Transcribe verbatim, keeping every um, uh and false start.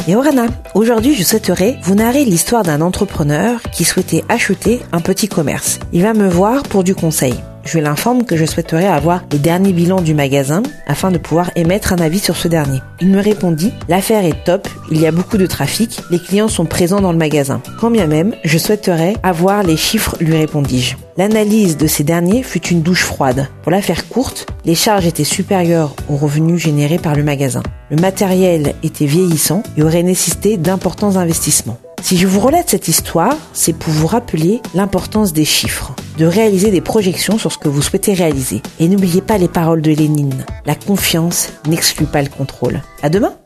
et Orana. Aujourd'hui, je souhaiterais vous narrer l'histoire d'un entrepreneur qui souhaitait acheter un petit commerce. Il va me voir pour du conseil. Je l'informe que je souhaiterais avoir les derniers bilans du magasin afin de pouvoir émettre un avis sur ce dernier. Il me répondit « L'affaire est top, il y a beaucoup de trafic, les clients sont présents dans le magasin. Quand bien même, je souhaiterais avoir les chiffres, lui répondis-je. L'analyse de ces derniers fut une douche froide. Pour la faire courte, les charges étaient supérieures aux revenus générés par le magasin. Le matériel était vieillissant et aurait nécessité d'importants investissements. Si je vous relate cette histoire, c'est pour vous rappeler l'importance des chiffres, de réaliser des projections sur ce que vous souhaitez réaliser. Et n'oubliez pas les paroles de Lénine. La confiance n'exclut pas le contrôle. À demain!